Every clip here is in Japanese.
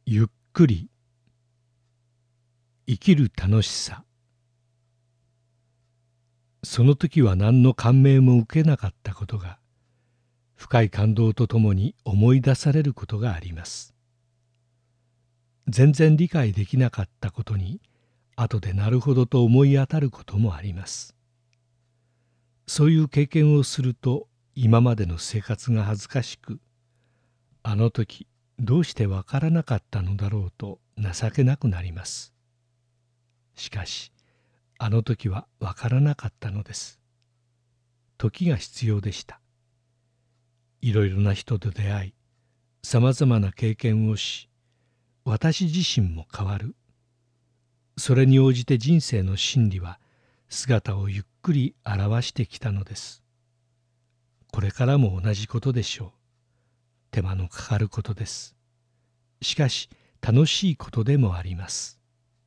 ゆっくり生きる楽しさ。その時は何の感銘も受けなかったことが、深い感動とともに思い出されることがあります。全然理解できなかったことに、後でなるほどと思い当たることもあります。そういう経験をすると、今までの生活が恥ずかしく、あの時どうしてわからなかったのだろうと情けなくなります。しかし、あの時はわからなかったのです。時が必要でした。いろいろな人と出会い、さまざまな経験をし、私自身も変わる。それに応じて人生の真理は姿をゆっくり表してきたのです。これからも同じことでしょう。手間のかかることです。しかし楽しいことでもあります。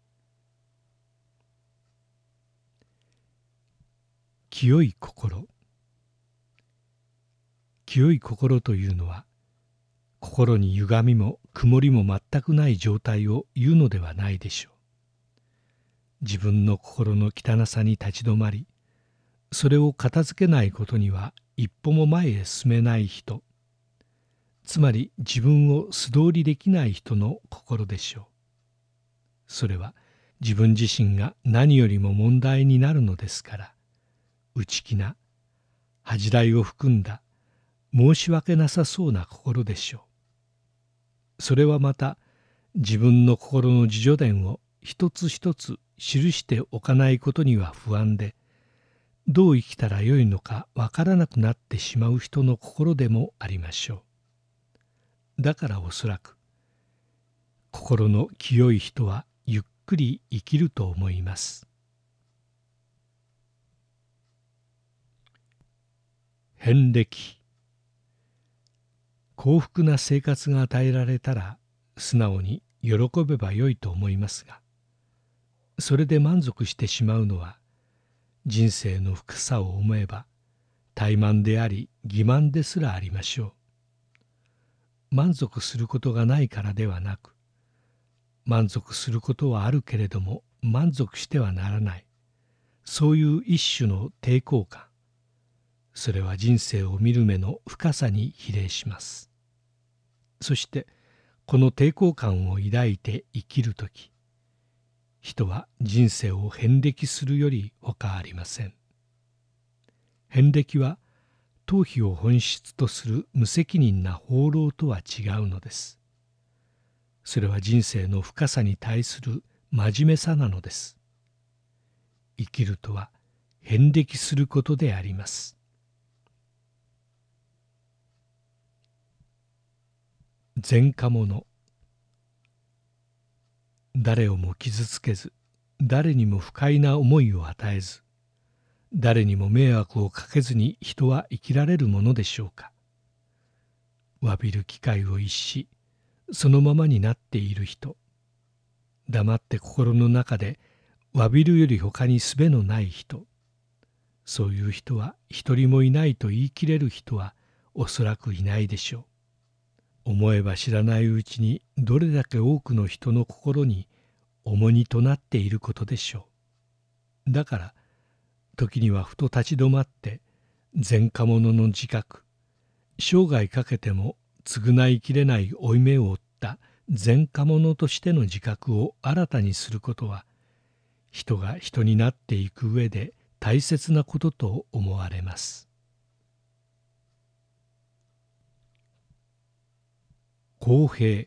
清い心。清い心というのは、心に歪みも曇りも全くない状態を言うのではないでしょう。自分の心の汚さに立ち止まり、それを片付けないことには一歩も前へ進めない人、つまり自分を素通りできない人の心でしょう。それは自分自身が何よりも問題になるのですから、内気な、恥じらいを含んだ、申し訳なさそうな心でしょう。それはまた自分の心の自叙伝を一つ一つ記しておかないことには不安で、どう生きたらよいのかわからなくなってしまう人の心でもありましょう。だからおそらく、心の清い人はゆっくり生きると思います。遍歴。幸福な生活が与えられたら素直に喜べばよいと思いますが、それで満足してしまうのは、人生の深さを思えば怠慢であり欺瞞ですらありましょう。満足することがないからではなく、満足することはあるけれども満足してはならない、そういう一種の抵抗感、それは人生を見る目の深さに比例します。そしてこの抵抗感を抱いて生きるとき、人は人生を遍歴するより他ありません。遍歴は逃避を本質とする無責任な放浪とは違うのです。それは人生の深さに対する真面目さなのです。生きるとは遍歴することであります。前科者。誰をも傷つけず、誰にも不快な思いを与えず、誰にも迷惑をかけずに人は生きられるものでしょうか。詫びる機会を逸し、そのままになっている人、黙って心の中で詫びるより他に術のない人、そういう人は一人もいないと言い切れる人はおそらくいないでしょう。思えば知らないうちにどれだけ多くの人の心に重荷となっていることでしょう。だから時にはふと立ち止まって前科者の自覚、生涯かけても償いきれない負い目を負った前科者としての自覚を新たにすることは、人が人になっていく上で大切なことと思われます。公平。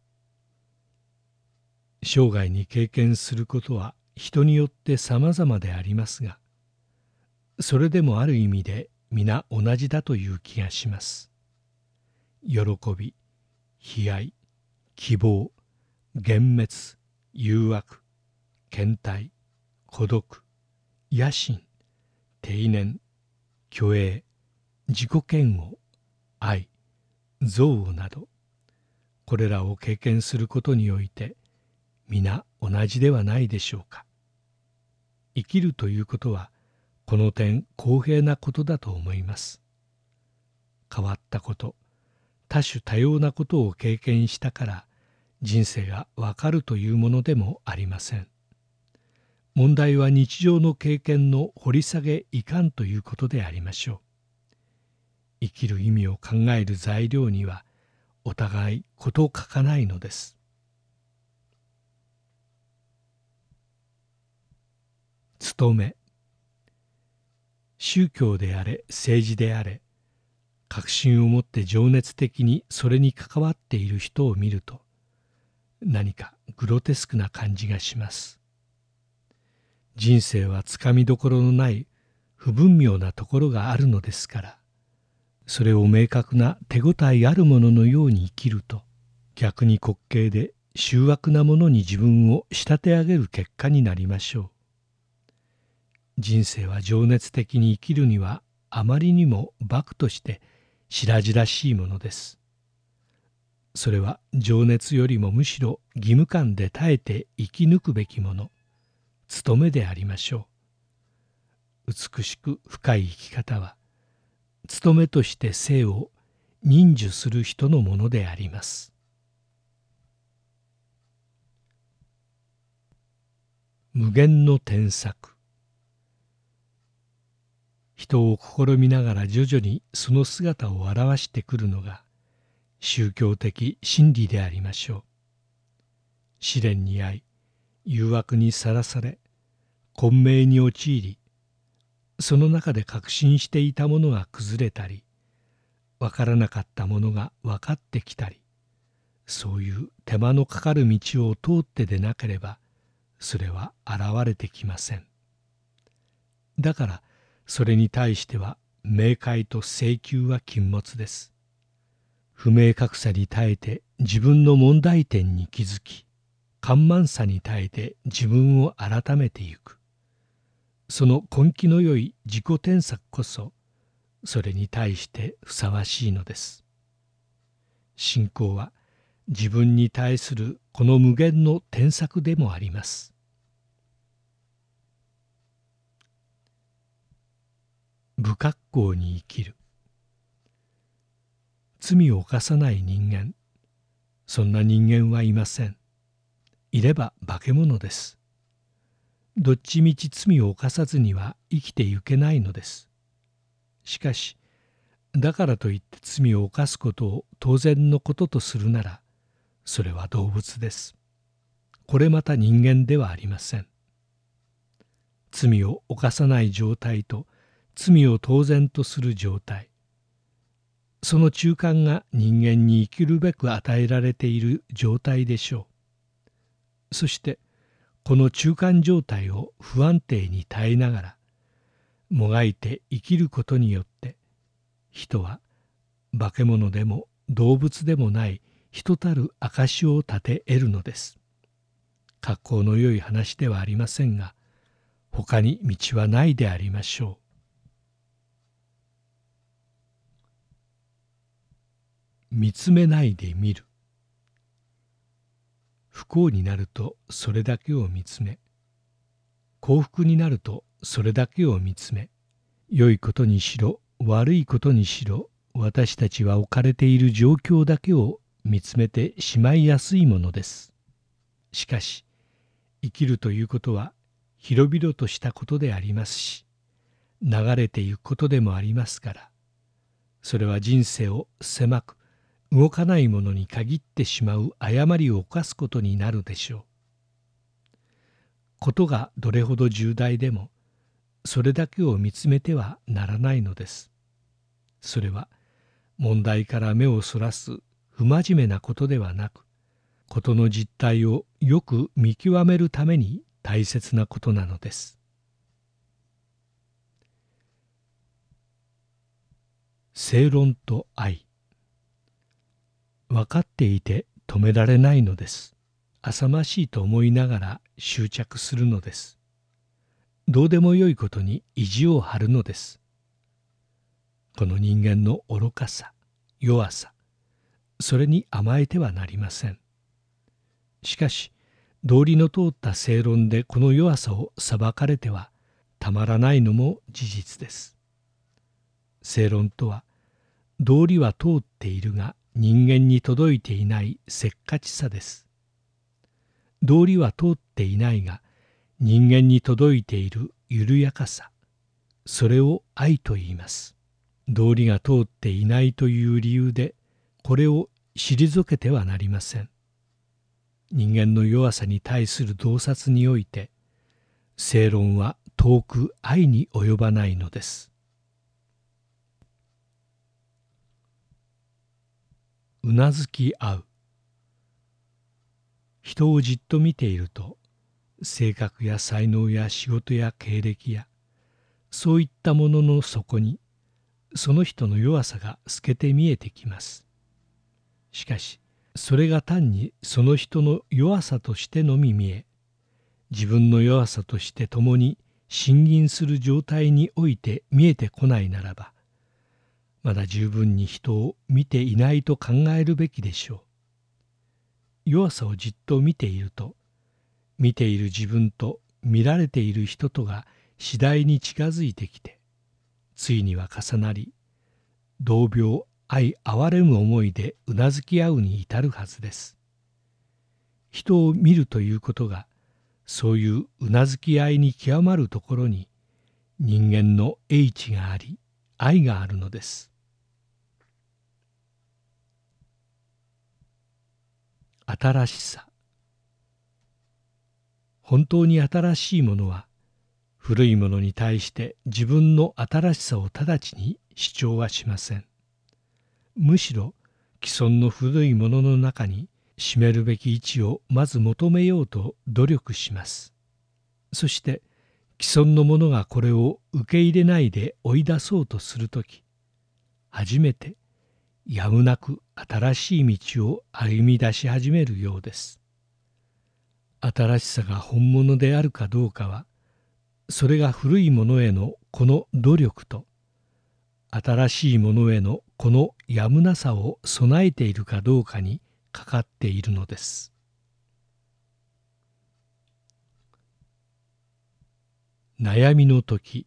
生涯に経験することは人によって様々でありますが、それでもある意味で皆同じだという気がします。喜び、悲哀、希望、幻滅、誘惑、倦怠、孤独、野心、定年、虚栄、自己嫌悪、愛、憎悪など、これらを経験することにおいて皆同じではないでしょうか。生きるということはこの点公平なことだと思います。変わったこと、多種多様なことを経験したから人生がわかるというものでもありません。問題は日常の経験の掘り下げいかんということでありましょう。生きる意味を考える材料にはお互い事欠かないのです。務め。宗教であれ政治であれ、確信を持って情熱的にそれに関わっている人を見ると、何かグロテスクな感じがします。人生はつかみどころのない不分妙なところがあるのですから、それを明確な手応えあるもののように生きると、逆に滑稽で醜悪なものに自分を仕立て上げる結果になりましょう。人生は情熱的に生きるにはあまりにも漠として白々しいものです。それは情熱よりもむしろ義務感で耐えて生き抜くべきもの、務めでありましょう。美しく深い生き方は、務めとして生を忍受する人のものであります。無限の添削。人を試みながら徐々にその姿を現してくるのが宗教的真理でありましょう。試練に遭い、誘惑にさらされ、混迷に陥り、その中で確信していたものが崩れたり、わからなかったものが分かってきたり、そういう手間のかかる道を通ってでなければ、それは現れてきません。だから、それに対しては明快と請求は禁物です。不明確さに耐えて自分の問題点に気づき、緩慢さに耐えて自分を改めてゆく。その根気のよい自己添削こそ、それに対してふさわしいのです。信仰は自分に対するこの無限の添削でもあります。不格好に生きる。罪を犯さない人間、そんな人間はいません。いれば化け物です。どっちみち罪を犯さずには生きてゆけないのです。しかし、だからといって罪を犯すことを当然のこととするなら、それは動物です。これまた人間ではありません。罪を犯さない状態と罪を当然とする状態、その中間が人間に生きるべく与えられている状態でしょう。そしてこの中間状態を不安定に耐えながらもがいて生きることによって、人は化け物でも動物でもない人たる証を立て得るのです。格好の良い話ではありませんが、他に道はないでありましょう。見つめないで見る。不幸になるとそれだけを見つめ、幸福になるとそれだけを見つめ、良いことにしろ悪いことにしろ、私たちは置かれている状況だけを見つめてしまいやすいものです。しかし、生きるということは広々としたことでありますし、流れてゆくことでもありますから、それは人生を狭く動かないものに限ってしまう誤りを犯すことになるでしょう。ことがどれほど重大でも、それだけを見つめてはならないのです。それは問題から目をそらす不真面目なことではなく、事の実態をよく見極めるために大切なことなのです。正論と愛。分かっていて止められないのです。浅ましいと思いながら執着するのです。どうでもよいことに意地を張るのです。この人間の愚かさ、弱さ、それに甘えてはなりません。しかし、道理の通った正論でこの弱さを裁かれてはたまらないのも事実です。正論とは、道理は通っているが人間に届いていないせっかちさです。 道理は通っていないが人間に届いている緩やかさ、それを愛と言います。道理が通っていないという理由でこれを退けてはなりません。人間の弱さに対する洞察において正論は遠く愛に及ばないのです。うなずき合う。人をじっと見ていると性格や才能や仕事や経歴やそういったものの底にその人の弱さが透けて見えてきます。しかしそれが単にその人の弱さとしてのみ見え、自分の弱さとして共に信銀する状態において見えてこないならば、まだ十分に人を見ていないと考えるべきでしょう。弱さをじっと見ていると、見ている自分と見られている人とが次第に近づいてきて、ついには重なり、同病相憐れむ思いでうなずき合うに至るはずです。人を見るということが、そういううなずき合いに極まるところに人間の英知があり、愛があるのです。新しさ。本当に新しいものは古いものに対して自分の新しさを直ちに主張はしません。むしろ既存の古いものの中に占めるべき位置をまず求めようと努力します。そして既存のものがこれを受け入れないで追い出そうとするとき、初めてやむなく新しい道を歩み出し始めるようです。新しさが本物であるかどうかは、それが古いものへのこの努力と、新しいものへのこのやむなさを備えているかどうかにかかっているのです。悩みの時。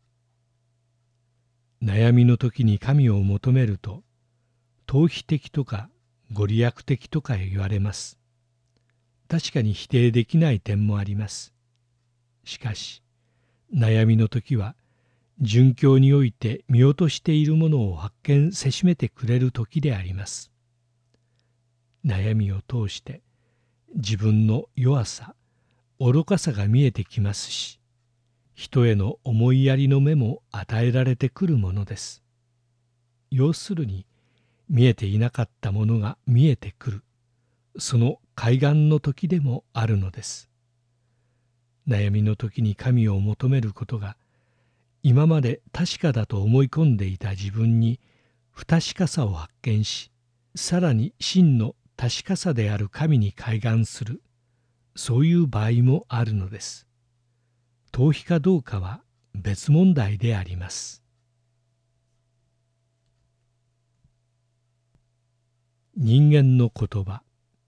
悩みの時に神を求めると、逃避的とかご利益的とか言われます。確かに否定できない点もあります。しかし、悩みの時は、殉教において見落としているものを発見せしめてくれる時であります。悩みを通して自分の弱さ、愚かさが見えてきますし、人への思いやりの目も与えられてくるものです。要するに、見えていなかったものが見えてくる、その開眼の時でもあるのです。悩みの時に神を求めることが、今まで確かだと思い込んでいた自分に不確かさを発見し、さらに真の確かさである神に開眼する、そういう場合もあるのです。逃避かどうかは別問題であります。人間の言葉。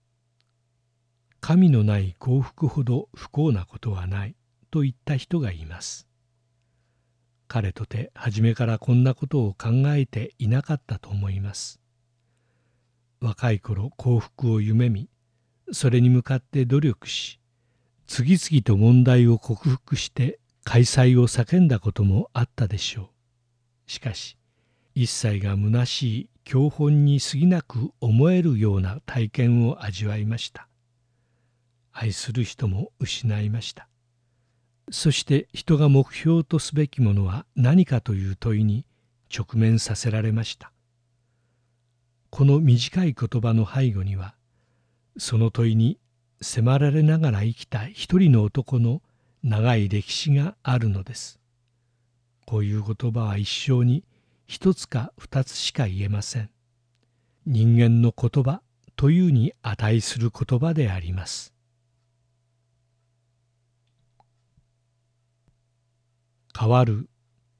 神のない幸福ほど不幸なことはないと言った人がいます。彼とて初めからこんなことを考えていなかったと思います。若い頃幸福を夢見、それに向かって努力し、次々と問題を克服して開催を叫んだこともあったでしょう。しかし、一切が虚しい教本に過ぎなく思えるような体験を味わいました。愛する人も失いました。そして人が目標とすべきものは何かという問いに直面させられました。この短い言葉の背後には、その問いに迫られながら生きた一人の男の長い歴史があるのです。こういう言葉は一生に一つか二つしか言えません。人間の言葉というに値する言葉であります。変わる。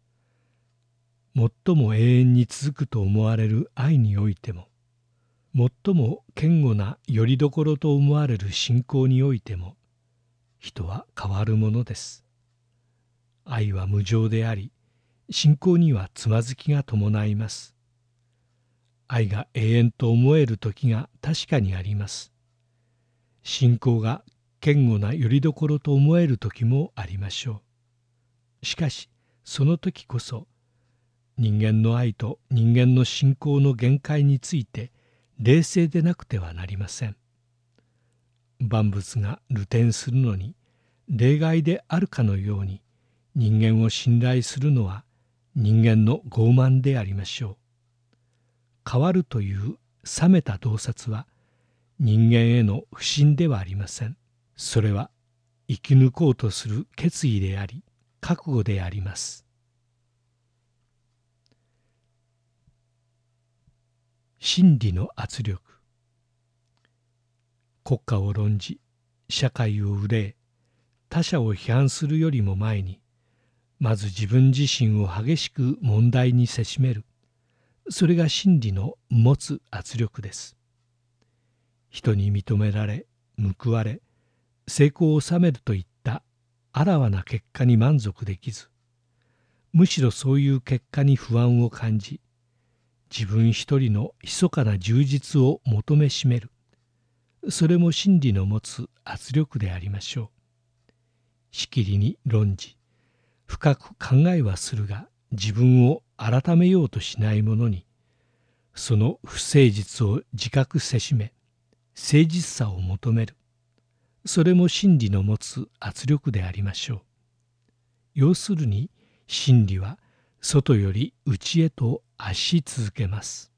最も永遠に続くと思われる愛においても、最も堅固な拠り所と思われる信仰においても、人は変わるものです。愛は無常であり、信仰にはつまずきが伴います。愛が永遠と思える時が確かにあります。信仰が堅固な拠り所と思える時もありましょう。しかしその時こそ人間の愛と人間の信仰の限界について冷静でなくてはなりません。万物が流転するのに例外であるかのように人間を信頼するのは人間の傲慢でありましょう。変わるという冷めた洞察は人間への不信ではありません。それは生き抜こうとする決意であり覚悟であります。真理の圧力。国家を論じ社会を憂え他者を批判するよりも前にまず自分自身を激しく問題にせしめる、それが真理の持つ圧力です。人に認められ報われ成功を収めるといったあらわな結果に満足できず、むしろそういう結果に不安を感じ自分一人の密かな充実を求めしめる、それも真理の持つ圧力でありましょう。しきりに論じ深く考えはするが自分を改めようとしない者にその不誠実を自覚せしめ誠実さを求める、それも真理の持つ圧力でありましょう。要するに真理は外より内へと圧し続けます。